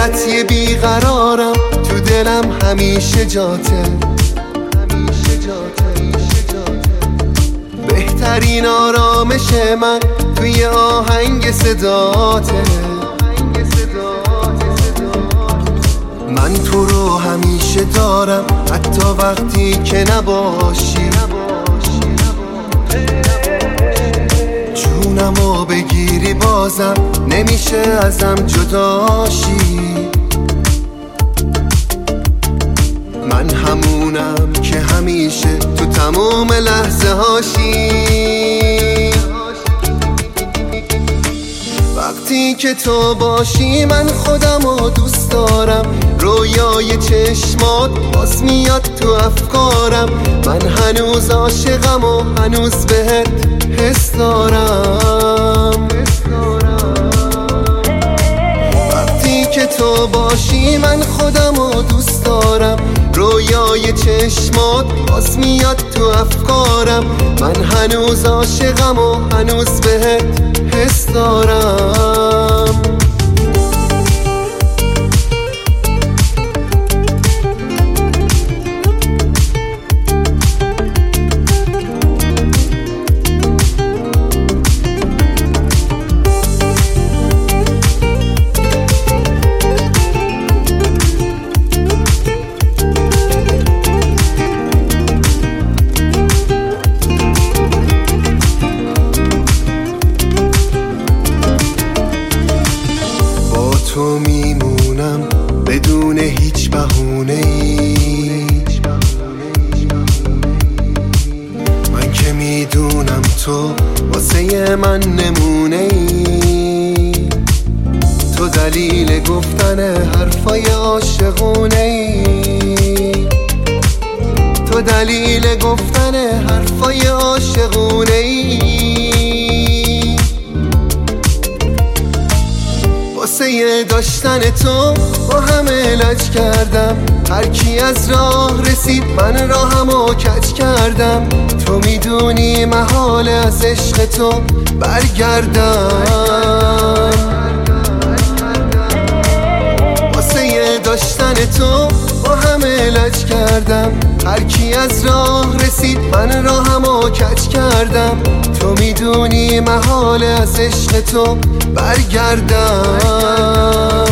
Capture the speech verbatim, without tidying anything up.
واسط یه بیقرارم، تو دلم همیشه جاته، بهترین آرامش من توی آهنگ صداته. من تو رو همیشه دارم حتی وقتی که نباشی، جونمو بگیری بازم نمیشه ازم جداشی. من همونم که همیشه تو تموم لحظه هاشی. وقتی که تو باشی من خودمو دوست دارم، رویای چشمات باز میاد تو افکارم. من هنوز عاشقم و هنوز بهت حس دارم. وقتی که تو باشی من خودمو دوست دارم، رویای چشمات باز میاد تو افکارم. من هنوز عاشقم و هنوز بهت حس دارم. تو میمونم بدون هیچ بهونه‌ای، من که میدونم تو واسه من نمونه‌ای. تو دلیل گفتن حرفای عاشقونه‌ای، تو دلیل گفتن حرفای عاشقونه‌ای. واسه داشتن تو با همه علاج کردم، هر کی از راه رسید من راهمو کج کردم. تو میدونی محال از عشق تو برگردم. واسه داشتن تو با همه علاج کردم، هر کی از راه رسید من راهمو کج کردم. تو میدونی محال از عشق تو برگردم.